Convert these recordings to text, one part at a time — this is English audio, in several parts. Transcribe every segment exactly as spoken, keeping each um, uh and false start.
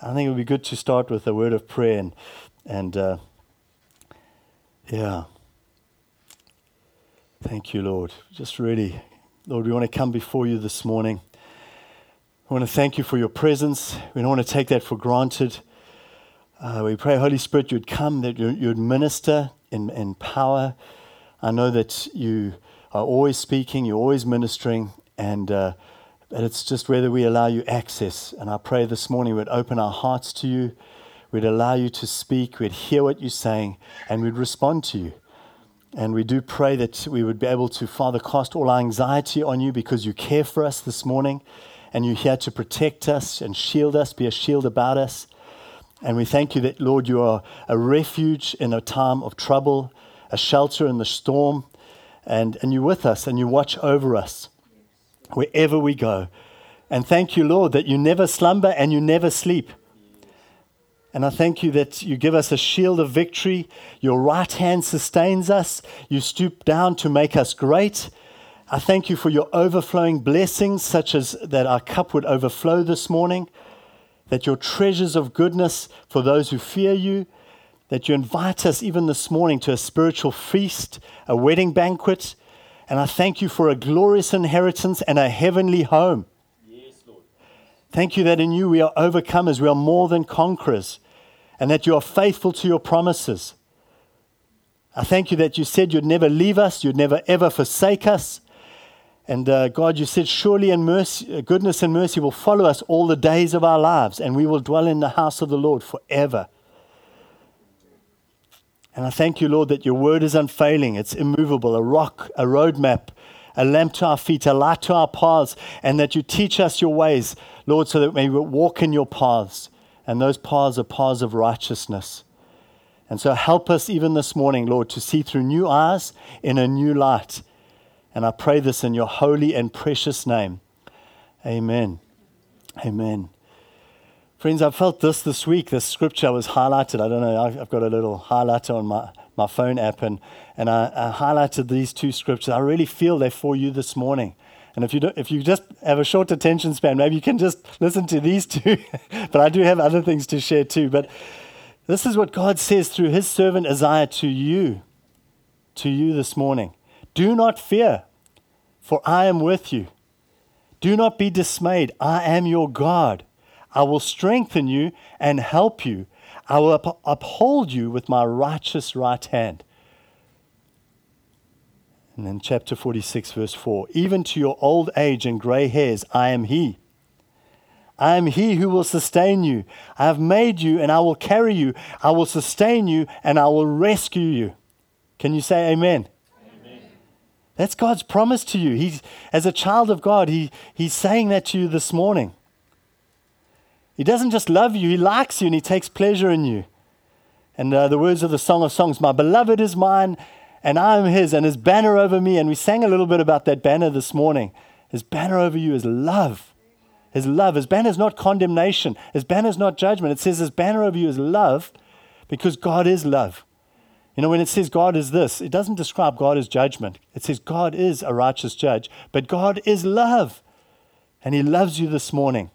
I think it would be good to start with a word of prayer and, and uh, yeah. Thank you, Lord. Just really, Lord, we want to come before you this morning. I want to thank you for your presence. We don't want to take that for granted. Uh, we pray, Holy Spirit, you'd come, that you, you'd minister in, in power. I know that you are always speaking, you're always ministering, and uh, that it's just whether we allow you access. And I pray this morning we'd open our hearts to you, we'd allow you to speak, we'd hear what you're saying, and we'd respond to you. And we do pray that we would be able to, Father, cast all our anxiety on you because you care for us this morning, and you're here to protect us and shield us, be a shield about us. And we thank you that, Lord, you are a refuge in a time of trouble, a shelter in the storm, and, and you're with us and you watch over us wherever we go. And thank you, Lord, that you never slumber and you never sleep. And I thank you that you give us a shield of victory. Your right hand sustains us. You stoop down to make us great. I thank you for your overflowing blessings, such as that our cup would overflow this morning, that your treasures of goodness for those who fear you, that you invite us even this morning to a spiritual feast, a wedding banquet. And I thank you for a glorious inheritance and a heavenly home. Yes, Lord. Thank you that in you we are overcomers, we are more than conquerors, and that you are faithful to your promises. I thank you that you said you'd never leave us, you'd never ever forsake us. And uh, God, you said surely in mercy, goodness and mercy will follow us all the days of our lives, and we will dwell in the house of the Lord forever. And I thank you, Lord, that your word is unfailing. It's immovable, a rock, a roadmap, a lamp to our feet, a light to our paths, and that you teach us your ways, Lord, so that we may walk in your paths. And those paths are paths of righteousness. And so help us even this morning, Lord, to see through new eyes in a new light. And I pray this in your holy and precious name. Amen. Amen. Friends, I felt this this week. This scripture was highlighted. I don't know, I've got a little highlighter on my, my phone app, and, and I, I highlighted these two scriptures. I really feel they're for you this morning. And if you don't, if you just have a short attention span, maybe you can just listen to these two. But I do have other things to share too. But this is what God says through his servant Isaiah to you, to you this morning. Do not fear, for I am with you. Do not be dismayed. I am your God. I will strengthen you and help you. I will up- uphold you with my righteous right hand. And then chapter forty-six, verse four. Even to your old age and gray hairs, I am he. I am he who will sustain you. I have made you and I will carry you. I will sustain you and I will rescue you. Can you say amen? Amen. That's God's promise to you. He's, as a child of God, he, he's saying that to you this morning. He doesn't just love you, he likes you and he takes pleasure in you. And uh, the words of the Song of Songs, my beloved is mine and I am his, and his banner over me. And we sang a little bit about that banner this morning. His banner over you is love. His love. His banner is not condemnation. His banner is not judgment. It says his banner over you is love because God is love. You know, when it says God is this, it doesn't describe God as judgment. It says God is a righteous judge, but God is love. And he loves you this morning.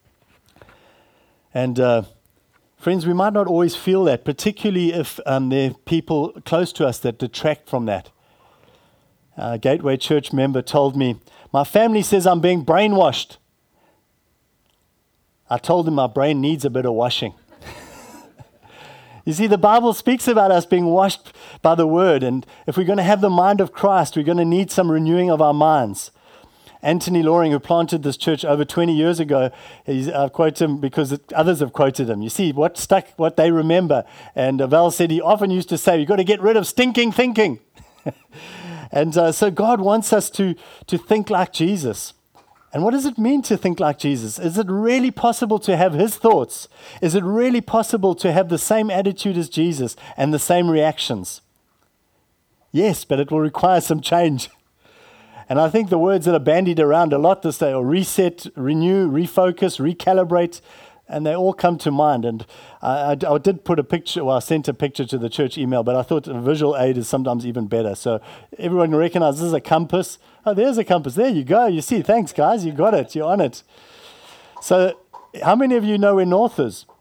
And uh, friends, we might not always feel that, particularly if um, there are people close to us that detract from that. A Gateway Church member told me, my family says I'm being brainwashed. I told him my brain needs a bit of washing. You see, the Bible speaks about us being washed by the Word, and if we're going to have the mind of Christ, we're going to need some renewing of our minds. Anthony Loring, who planted this church over twenty years ago, he's, I've quoted him because it, others have quoted him. You see, what stuck, what they remember. And Val said he often used to say, you've got to get rid of stinking thinking. And uh, so God wants us to, to think like Jesus. And what does it mean to think like Jesus? Is it really possible to have his thoughts? Is it really possible to have the same attitude as Jesus and the same reactions? Yes, but it will require some change. And I think the words that are bandied around a lot this day are reset, renew, refocus, recalibrate, and they all come to mind. And I, I, I did put a picture, well, I sent a picture to the church email, but I thought a visual aid is sometimes even better. So everyone recognizes this is a compass. Oh, there's a compass. There you go. You see, thanks, guys. You got it. You're on it. So how many of you know where north is?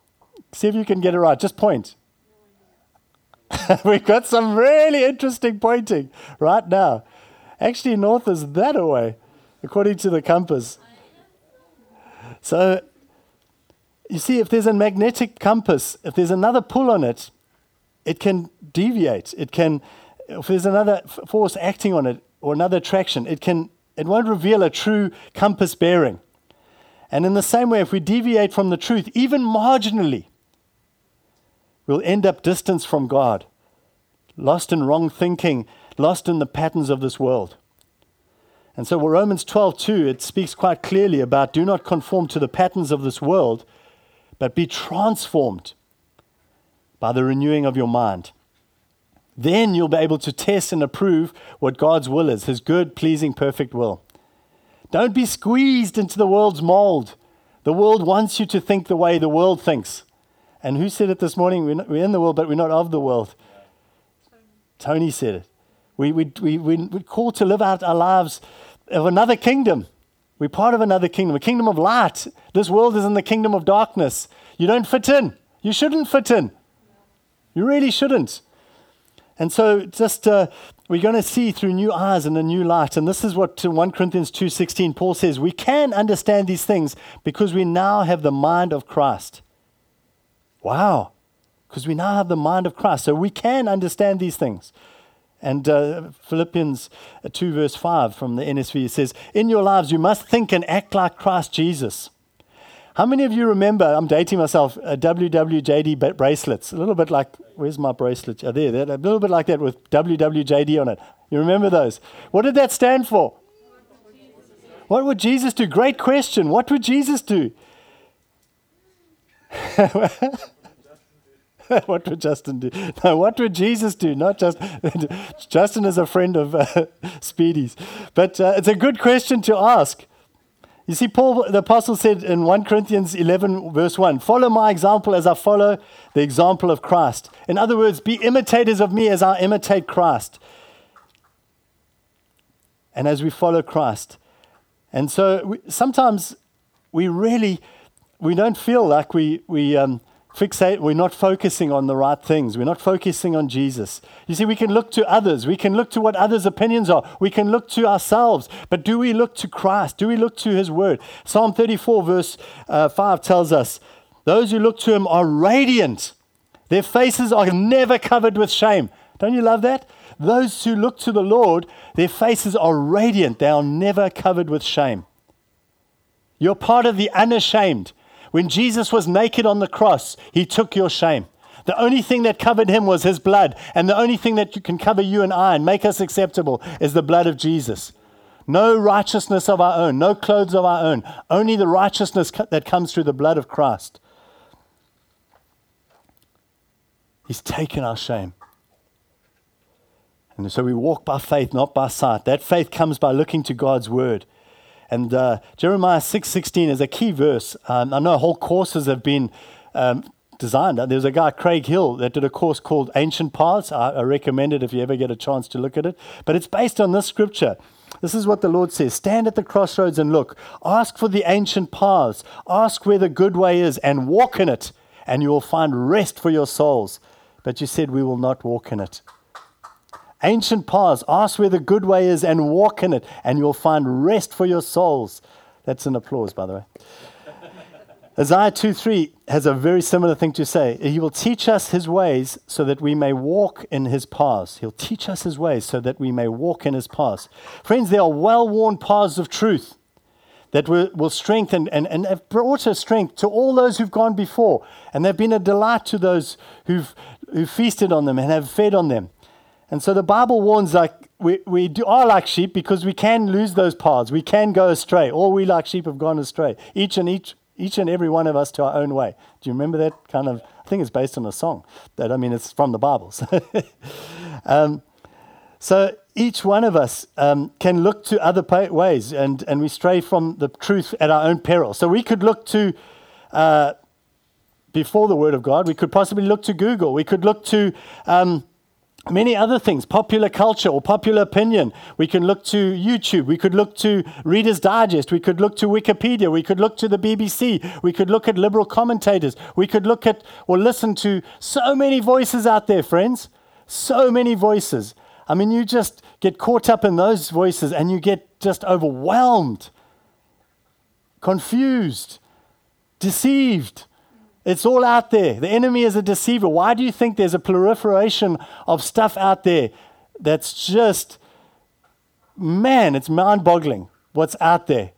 See if you can get it right. Just point. We've got some really interesting pointing right now. Actually, north is that away, according to the compass. So, you see, if there's a magnetic compass, if there's another pull on it, it can deviate. It can, if there's another f- force acting on it or another attraction, it can, it won't reveal a true compass bearing. And in the same way, if we deviate from the truth, even marginally, we'll end up distance from God, lost in wrong thinking, lost in the patterns of this world. And so, well, Romans twelve two, it speaks quite clearly about do not conform to the patterns of this world, but be transformed by the renewing of your mind. Then you'll be able to test and approve what God's will is, his good, pleasing, perfect will. Don't be squeezed into the world's mold. The world wants you to think the way the world thinks. And who said it this morning? We're, not, we're in the world, but we're not of the world. Tony, Tony said it. We, we, we, we, we're called to live out our lives of another kingdom. We're part of another kingdom, a kingdom of light. This world is in the kingdom of darkness. You don't fit in. You shouldn't fit in. You really shouldn't. And so just uh, we're going to see through new eyes and a new light. And this is what in First Corinthians two sixteen Paul says, we can understand these things because we now have the mind of Christ. Wow. Because we now have the mind of Christ. So we can understand these things. And uh, Philippians two verse five from the N S V says, in your lives you must think and act like Christ Jesus. How many of you remember, I'm dating myself, uh, W W J D ba- bracelets? A little bit like, where's my bracelet? Oh, there, there, a little bit like that with W W J D on it. You remember those? What did that stand for? What would Jesus do? Great question. What would Jesus do? What would Justin do? No, what would Jesus do? Not just Justin is a friend of uh, Speedy's. But uh, it's a good question to ask. You see, Paul, the apostle said in First Corinthians eleven, verse one, follow my example as I follow the example of Christ. In other words, be imitators of me as I imitate Christ. And as we follow Christ. And so we, sometimes we really, we don't feel like we, we um, fixate, we're not focusing on the right things. We're not focusing on Jesus. You see, we can look to others. We can look to what others' opinions are. We can look to ourselves. But do we look to Christ? Do we look to his word? Psalm thirty-four verse uh, five tells us, those who look to him are radiant. Their faces are never covered with shame. Don't you love that? Those who look to the Lord, their faces are radiant. They are never covered with shame. You're part of the unashamed. When Jesus was naked on the cross, he took your shame. The only thing that covered him was his blood. And the only thing that can cover you and I and make us acceptable is the blood of Jesus. No righteousness of our own, no clothes of our own. Only the righteousness that comes through the blood of Christ. He's taken our shame. And so we walk by faith, not by sight. That faith comes by looking to God's word. And uh, Jeremiah six sixteen is a key verse. Um, I know whole courses have been um, designed. There was a guy, Craig Hill, that did a course called Ancient Paths. I, I recommend it if you ever get a chance to look at it. But it's based on this scripture. This is what the Lord says. Stand at the crossroads and look. Ask for the ancient paths. Ask where the good way is and walk in it. And you will find rest for your souls. But you said we will not walk in it. Ancient paths, ask where the good way is and walk in it, and you'll find rest for your souls. That's an applause, by the way. Isaiah two three has a very similar thing to say. He will teach us his ways so that we may walk in his paths. He'll teach us his ways so that we may walk in his paths. Friends, there are well-worn paths of truth that will, will strengthen and, and have brought a strength to all those who've gone before. And they've been a delight to those who've, who've feasted on them and have fed on them. And so the Bible warns like we, we do, are like sheep because we can lose those paths. We can go astray. All we like sheep have gone astray. Each and each, each and every one of us to our own way. Do you remember that kind of, I think it's based on a song. That I mean, it's from the Bible. um, so each one of us um, can look to other pa- ways and, and we stray from the truth at our own peril. So we could look to, uh, before the Word of God, we could possibly look to Google. We could look to... Um, many other things, popular culture or popular opinion. We can look to YouTube. We could look to Reader's Digest. We could look to Wikipedia. We could look to the B B C. We could look at liberal commentators. We could look at or listen to so many voices out there, friends. So many voices. I mean, you just get caught up in those voices and you get just overwhelmed, confused, deceived. It's all out there. The enemy is a deceiver. Why do you think there's a proliferation of stuff out there that's just, man, it's mind-boggling what's out there.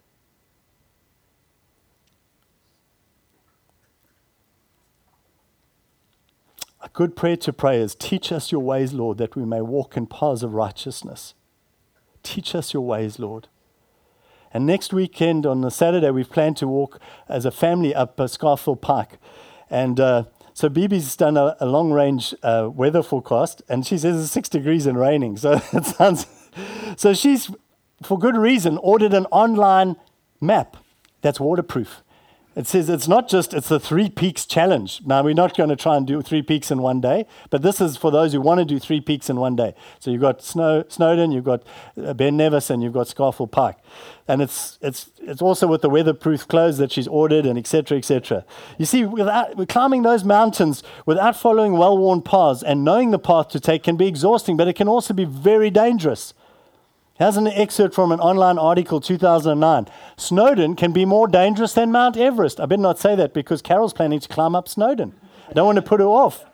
A good prayer to pray is, teach us your ways, Lord, that we may walk in paths of righteousness. Teach us your ways, Lord. And next weekend, on the Saturday, we've planned to walk as a family up uh, Scarfield Pike. And uh, so Bibi's done a, a long-range uh, weather forecast, and she says it's six degrees and raining. So it sounds. So she's, for good reason, ordered an online map that's waterproof. It says it's not just, it's the Three Peaks Challenge. Now, we're not going to try and do three peaks in one day, but this is for those who want to do three peaks in one day. So you've got Snow, Snowdon, you've got uh, Ben Nevis, and you've got Scarfield Pike. And it's it's it's also with the weatherproof clothes that she's ordered, and et cetera, et cetera. You see, without, we're climbing those mountains without following well-worn paths and knowing the path to take can be exhausting, but it can also be very dangerous. Here's an excerpt from an online article, two thousand nine. Snowdon can be more dangerous than Mount Everest. I better not say that because Carol's planning to climb up Snowdon. I don't want to put her off.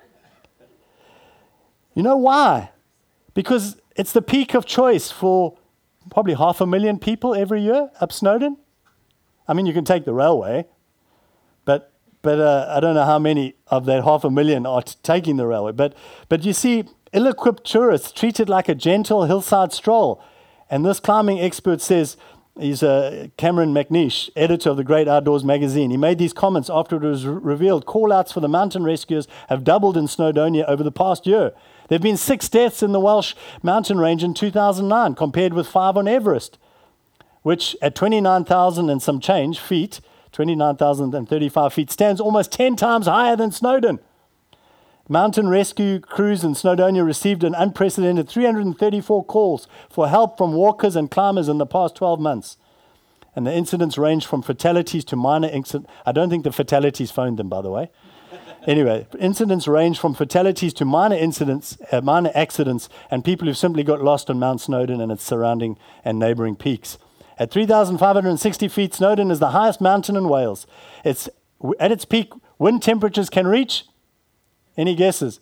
You know why? Because it's the peak of choice for probably half a million people every year up Snowdon. I mean, you can take the railway, but but uh, I don't know how many of that half a million are t- taking the railway. But but you see, ill-equipped tourists treated like a gentle hillside stroll. And this climbing expert says, he's uh, Cameron McNeish, editor of the Great Outdoors magazine. He made these comments after it was re- revealed call-outs for the mountain rescuers have doubled in Snowdonia over the past year. There have been six deaths in the Welsh mountain range in two thousand nine, compared with five on Everest, which at twenty-nine thousand and some change feet, twenty-nine thousand thirty-five feet, stands almost ten times higher than Snowdon. Mountain rescue crews in Snowdonia received an unprecedented three hundred thirty-four calls for help from walkers and climbers in the past twelve months. And the incidents ranged from fatalities to minor incidents. I don't think the fatalities phoned them, by the way. Anyway, incidents range from fatalities to minor incidents, uh, minor accidents, and people who've simply got lost on Mount Snowdon and its surrounding and neighboring peaks. At three thousand five hundred sixty feet, Snowdon is the highest mountain in Wales. It's at its peak, wind temperatures can reach, any guesses?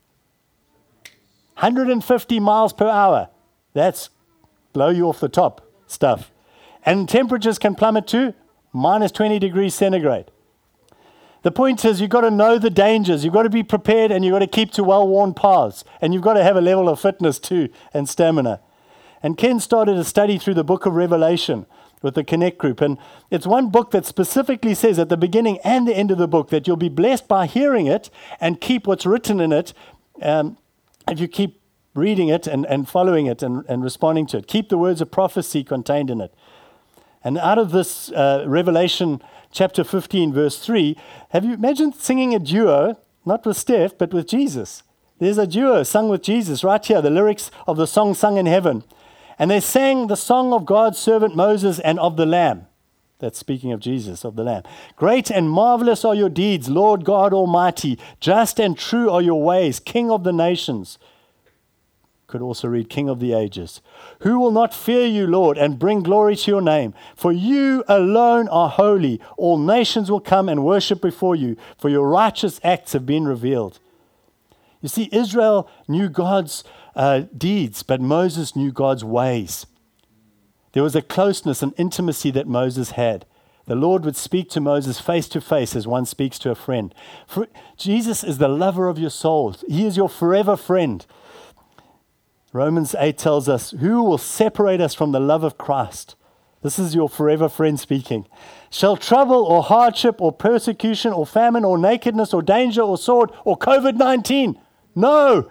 one hundred fifty miles per hour. That's blow you off the top stuff. And temperatures can plummet to minus twenty degrees centigrade. The point is, you've got to know the dangers. You've got to be prepared, and you've got to keep to well-worn paths. And you've got to have a level of fitness too and stamina. And Ken started a study through the book of Revelation with the Connect group. And it's one book that specifically says at the beginning and the end of the book that you'll be blessed by hearing it and keep what's written in it um, if you keep reading it and, and following it and, and responding to it. Keep the words of prophecy contained in it. And out of this uh, Revelation chapter fifteen, verse three, have you imagined singing a duo, not with Steph, but with Jesus? There's a duo sung with Jesus right here, the lyrics of the song sung in heaven. And they sang the song of God's servant Moses and of the Lamb. That's speaking of Jesus, of the Lamb. Great and marvelous are your deeds, Lord God Almighty. Just and true are your ways, King of the nations. Could also read King of the ages. Who will not fear you, Lord, and bring glory to your name? For you alone are holy. All nations will come and worship before you, for your righteous acts have been revealed. You see, Israel knew God's uh, deeds, but Moses knew God's ways. There was a closeness and intimacy that Moses had. The Lord would speak to Moses face to face as one speaks to a friend. For Jesus is the lover of your souls. He is your forever friend. Romans eight tells us, who will separate us from the love of Christ? This is your forever friend speaking. Shall trouble or hardship or persecution or famine or nakedness or danger or sword or covid nineteen? No.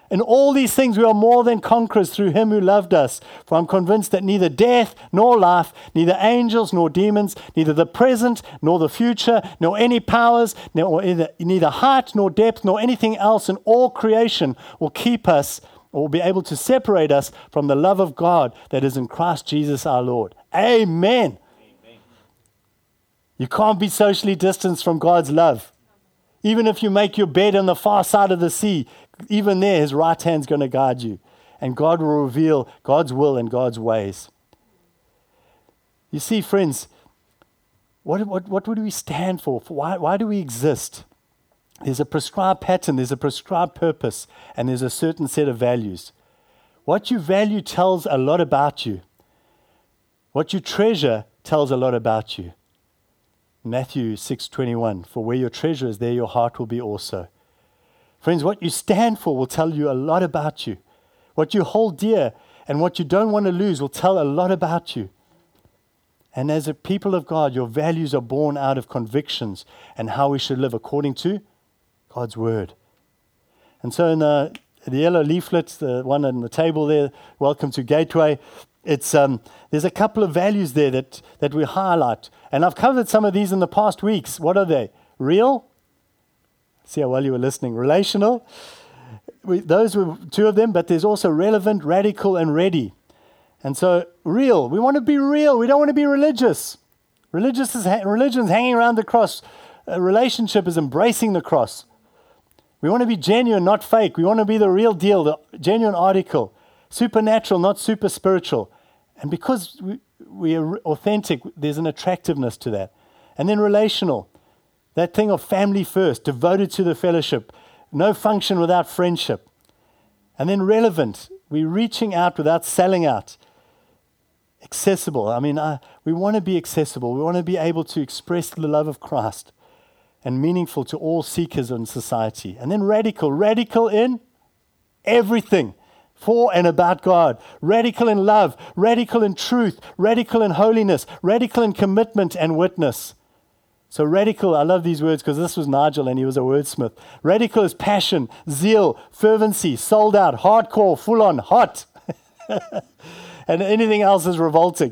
In all these things we are more than conquerors through him who loved us. For I'm convinced that neither death nor life, neither angels nor demons, neither the present nor the future, nor any powers, nor either, neither height nor depth, nor anything else in all creation will keep us or will be able to separate us from the love of God that is in Christ Jesus our Lord. Amen. Amen. You can't be socially distanced from God's love. Even if you make your bed on the far side of the sea, even there, his right hand's going to guide you. And God will reveal God's will and God's ways. You see, friends, what, what, what would we stand for? Why, why do we exist? There's a prescribed pattern, there's a prescribed purpose, and there's a certain set of values. What you value tells a lot about you. What you treasure tells a lot about you. Matthew six twenty-one, for where your treasure is, there your heart will be also. Friends, what you stand for will tell you a lot about you. What you hold dear and what you don't want to lose will tell a lot about you. And as a people of God, your values are born out of convictions and how we should live according to God's word. And so in the, the yellow leaflet, the one on the table there, welcome to Gateway, it's um, there's a couple of values there that, that we highlight. And I've covered some of these in the past weeks. What are they? Real? See how well you were listening. Relational. We, those were two of them, but there's also relevant, radical, and ready. And so, real. We want to be real. We don't want to be religious. Religious is ha- religion's hanging around the cross. A relationship is embracing the cross. We want to be genuine, not fake. We want to be the real deal, the genuine article. Supernatural, not super spiritual. And because we, we are authentic, there's an attractiveness to that. And then relational. That thing of family first, devoted to the fellowship, no function without friendship. And then relevant, we're reaching out without selling out. Accessible, I mean, uh, we want to be accessible. We want to be able to express the love of Christ and meaningful to all seekers in society. And then radical, radical in everything for and about God. Radical in love, radical in truth, radical in holiness, radical in commitment and witness. So radical, I love these words because this was Nigel and he was a wordsmith. Radical is passion, zeal, fervency, sold out, hardcore, full on, hot. And anything else is revolting.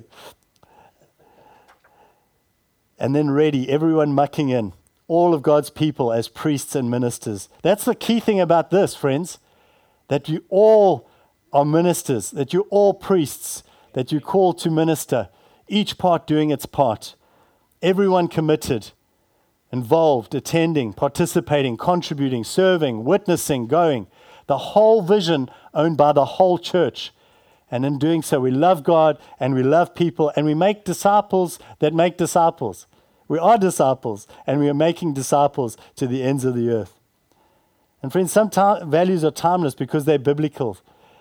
And then ready, everyone mucking in. All of God's people as priests and ministers. That's the key thing about this, friends. That you all are ministers, that you're all priests, that you're called to minister. Each part doing its part. Everyone committed, involved, attending, participating, contributing, serving, witnessing, going. The whole vision owned by the whole church. And in doing so, we love God and we love people and we make disciples that make disciples. We are disciples and we are making disciples to the ends of the earth. And friends, some ta- values are timeless because they're biblical.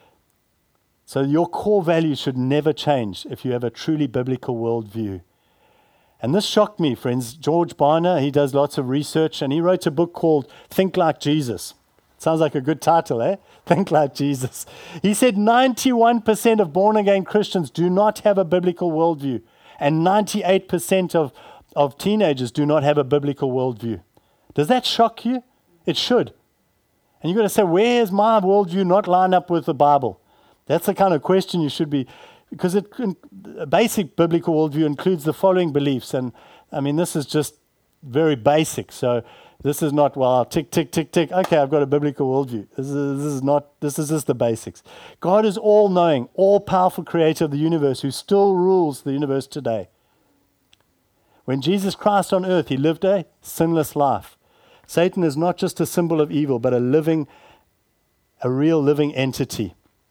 So your core values should never change if you have a truly biblical worldview. And this shocked me, friends. George Barna, he does lots of research, and he wrote a book called Think Like Jesus. Sounds like a good title, eh? Think Like Jesus. He said ninety-one percent of born-again Christians do not have a biblical worldview, and ninety-eight percent of, of teenagers do not have a biblical worldview. Does that shock you? It should. And you've got to say, where is my worldview not line up with the Bible? That's the kind of question you should be, because it, a basic biblical worldview includes the following beliefs. And I mean, this is just very basic. So this is not, well, tick, tick, tick, tick. Okay, I've got a biblical worldview. This is, this is not, this is just the basics. God is all-knowing, all-powerful creator of the universe who still rules the universe today. When Jesus Christ on earth, he lived a sinless life. Satan is not just a symbol of evil, but a living, a real living entity.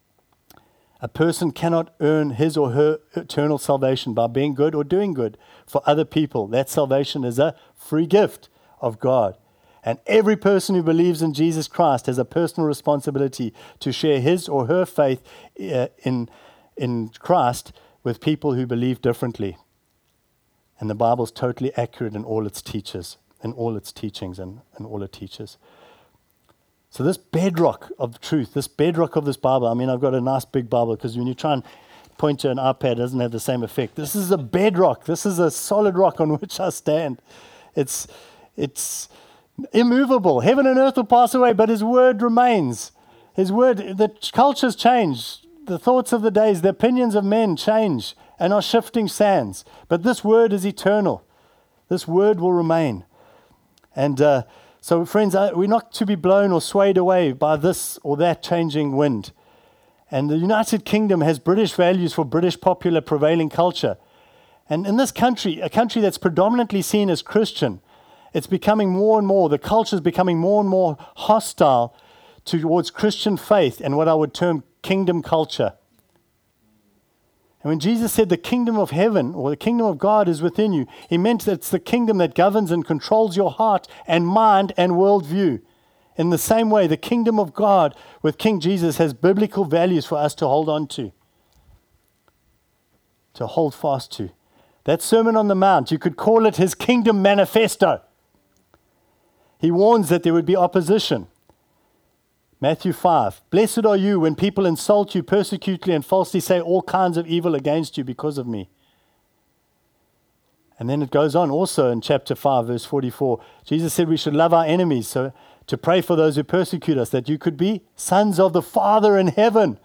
A person cannot earn his or her eternal salvation by being good or doing good for other people. That salvation is a free gift of God. And every person who believes in Jesus Christ has a personal responsibility to share his or her faith uh, in, in Christ with people who believe differently. And the Bible's totally accurate in all its teachers, in all its teachings and, and all it teaches. So this bedrock of truth, this bedrock of this Bible, I mean, I've got a nice big Bible because when you try and point to an iPad, it doesn't have the same effect. This is a bedrock. This is a solid rock on which I stand. It's, it's immovable. Heaven and earth will pass away, but his word remains. His word, the cultures change. The thoughts of the days, the opinions of men change and are shifting sands. But this word is eternal. This word will remain. And uh, so, friends, uh, we're not to be blown or swayed away by this or that changing wind. And the United Kingdom has British values for British popular prevailing culture. And in this country, a country that's predominantly seen as Christian, it's becoming more and more, the culture is becoming more and more hostile towards Christian faith and what I would term kingdom culture. And when Jesus said the kingdom of heaven or the kingdom of God is within you, he meant that it's the kingdom that governs and controls your heart and mind and worldview. In the same way, the kingdom of God with King Jesus has biblical values for us to hold on to, to hold fast to. That Sermon on the Mount, you could call it his kingdom manifesto. He warns that there would be opposition. Matthew five, blessed are you when people insult you, persecute you, and falsely say all kinds of evil against you because of me. And then it goes on also in chapter five, verse forty-four. Jesus said we should love our enemies, so to pray for those who persecute us, that you could be sons of the Father in heaven.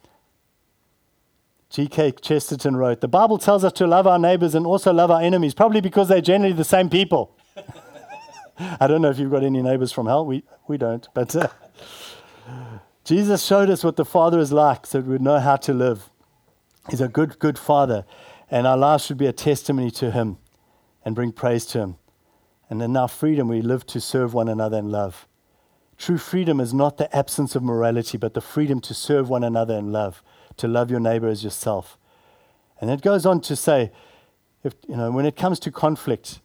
G K Chesterton wrote, the Bible tells us to love our neighbors and also love our enemies, probably because they're generally the same people. I don't know if you've got any neighbors from hell. We, we don't, but... Uh, Jesus showed us what the Father is like so we would know how to live. He's a good, good Father, and our lives should be a testimony to him and bring praise to him. And in our freedom, we live to serve one another in love. True freedom is not the absence of morality, but the freedom to serve one another in love, to love your neighbor as yourself. And it goes on to say, if, you know, when it comes to conflict,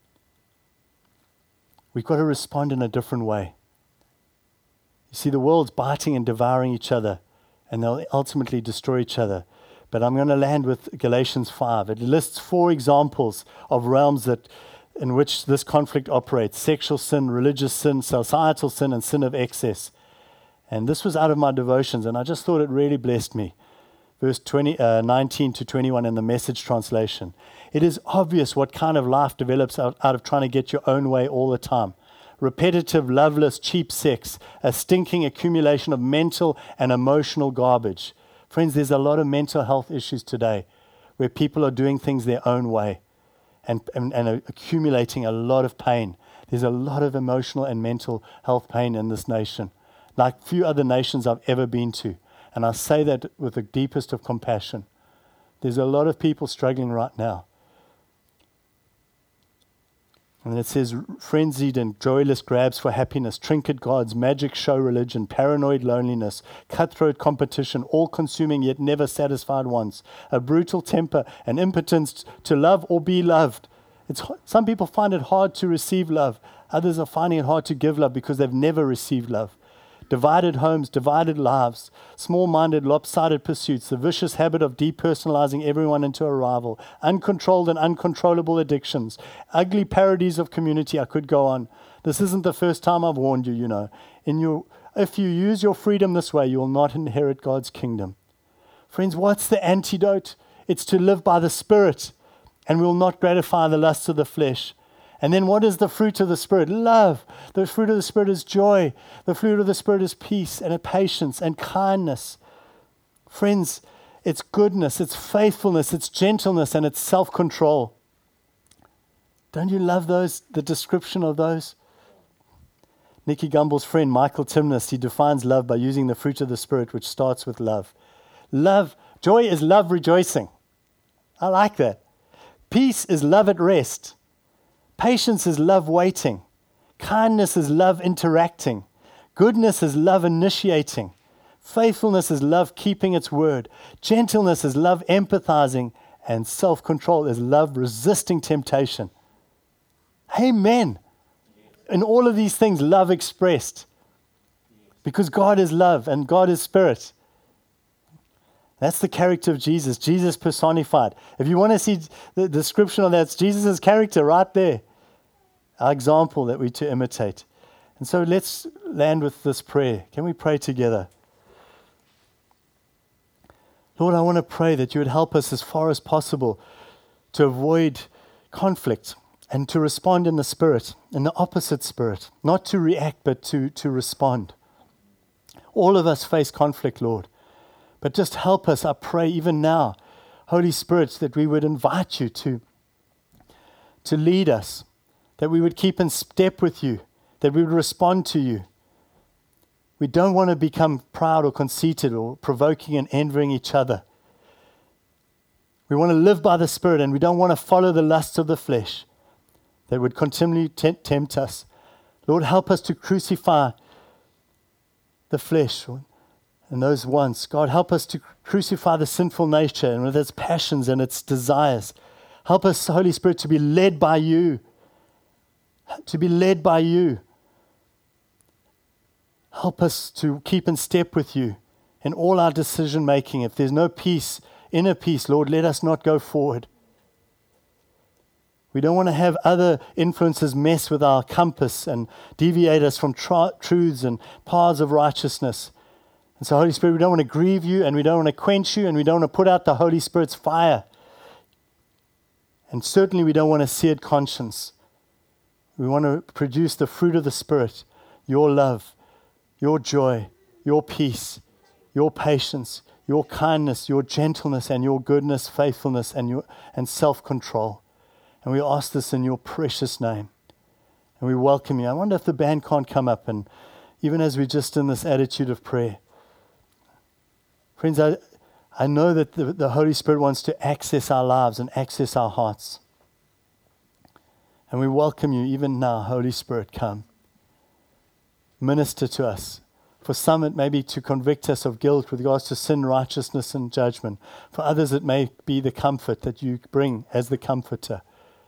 we've got to respond in a different way. You see, the world's biting and devouring each other, and they'll ultimately destroy each other. But I'm going to land with Galatians five. It lists four examples of realms that in which this conflict operates: sexual sin, religious sin, societal sin, and sin of excess. And this was out of my devotions, and I just thought it really blessed me. Verse twenty, uh, nineteen to twenty-one in the Message translation. It is obvious what kind of life develops out, out of trying to get your own way all the time. Repetitive, loveless, cheap sex, a stinking accumulation of mental and emotional garbage. Friends, there's a lot of mental health issues today where people are doing things their own way and, and, and are accumulating a lot of pain. There's a lot of emotional and mental health pain in this nation, like few other nations I've ever been to. And I say that with the deepest of compassion. There's a lot of people struggling right now. And it says, frenzied and joyless grabs for happiness, trinket gods, magic show religion, paranoid loneliness, cutthroat competition, all-consuming yet never satisfied wants, a brutal temper, and impotence to love or be loved. It's, some people find it hard to receive love. Others are finding it hard to give love because they've never received love. Divided homes, divided lives, small-minded, lopsided pursuits, the vicious habit of depersonalizing everyone into a rival, uncontrolled and uncontrollable addictions, ugly parodies of community. I could go on. This isn't the first time I've warned you, you know. In your, if you use your freedom this way, you will not inherit God's kingdom. Friends, what's the antidote? It's to live by the Spirit, and we will not gratify the lusts of the flesh. And then what is the fruit of the Spirit? Love. The fruit of the Spirit is joy. The fruit of the Spirit is peace and patience and kindness. Friends, it's goodness, it's faithfulness, it's gentleness, and it's self-control. Don't you love those, the description of those? Nicky Gumbel's friend, Michael Timness, he defines love by using the fruit of the Spirit, which starts with love. Love, joy is love rejoicing. I like that. Peace is love at rest. Patience is love waiting. Kindness is love interacting. Goodness is love initiating. Faithfulness is love keeping its word. Gentleness is love empathizing. And self-control is love resisting temptation. Amen. In all of these things, love expressed. Because God is love and God is spirit. That's the character of Jesus. Jesus personified. If you want to see the description of that, it's Jesus' character right there. Our example that we're to imitate. And so let's land with this prayer. Can we pray together? Lord, I want to pray that you would help us as far as possible to avoid conflict and to respond in the Spirit, in the opposite spirit. Not to react, but to, to respond. All of us face conflict, Lord. But just help us, I pray, even now, Holy Spirit, that we would invite you to, to lead us, that we would keep in step with you, that we would respond to you. We don't want to become proud or conceited or provoking and envying each other. We want to live by the Spirit, and we don't want to follow the lusts of the flesh that would continually tempt, tempt us. Lord, help us to crucify the flesh and those wants. God, help us to crucify the sinful nature and with its passions and its desires. Help us, Holy Spirit, to be led by you. To be led by you. Help us to keep in step with you in all our decision making. If there's no peace, inner peace, Lord, let us not go forward. We don't want to have other influences mess with our compass and deviate us from tr- truths and paths of righteousness. And so, Holy Spirit, we don't want to grieve you, and we don't want to quench you, and we don't want to put out the Holy Spirit's fire. And certainly we don't want a seared conscience. We want to produce the fruit of the Spirit, your love, your joy, your peace, your patience, your kindness, your gentleness, and your goodness, faithfulness, and your and self-control. And we ask this in your precious name. And we welcome you. I wonder if the band can't come up, and even as we're just in this attitude of prayer. Friends, I, I know that the, the Holy Spirit wants to access our lives and access our hearts. And we welcome you even now, Holy Spirit, come. Minister to us. For some, it may be to convict us of guilt with regards to sin, righteousness, and judgment. For others, it may be the comfort that you bring as the comforter.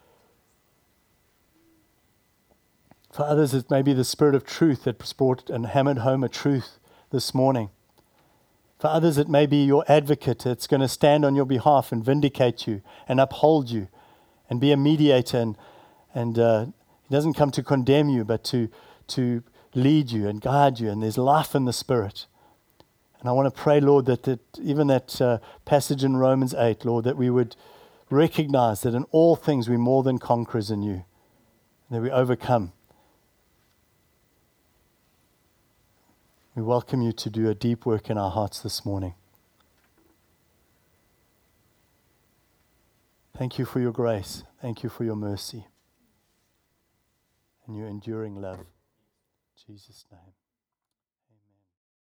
For others, it may be the Spirit of truth that brought and hammered home a truth this morning. For others, it may be your advocate that's going to stand on your behalf and vindicate you and uphold you and be a mediator. And, and uh, he doesn't come to condemn you, but to, to lead you and guide you. And there's life in the Spirit. And I want to pray, Lord, that, that even that uh, passage in Romans eight, Lord, that we would recognize that in all things we're more than conquerors in you, and that we overcome. We welcome you to do a deep work in our hearts this morning. Thank you for your grace. Thank you for your mercy and your enduring love. In Jesus' name.